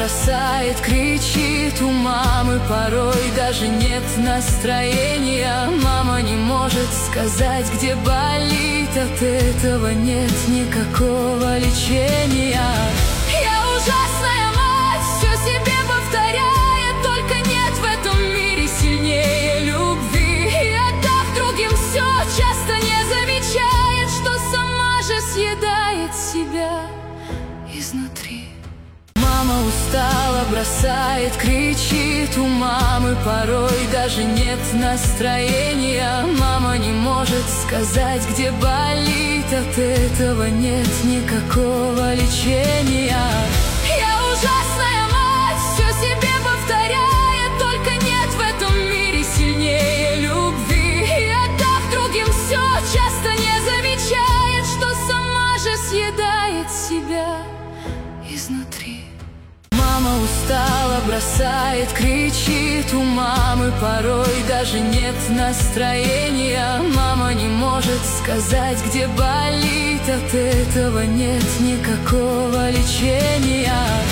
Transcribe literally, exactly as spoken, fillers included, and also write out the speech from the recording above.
бросает, кричит, у мамы порой даже нет настроения. Мама не может сказать, где болит, от этого нет никакого лечения. Я ужасная мать, все себе повторяет, только нет в этом мире сильнее любви. И отдав другим все, часто не замечает, что сама же съедает себя изнутри. Мама устала, бросает, кричит, у мамы порой даже нет настроения. Мама не может сказать, где болит, от этого нет никакого лечения. Я ужасная мать, все себе повторяет, только нет в этом мире сильнее любви. И отдав другим все, часто не замечает, что сама же съедает себя изнутри. Мама устала, бросает, кричит, у мамы порой даже нет настроения. Мама не может сказать, где болит, от этого нет никакого лечения.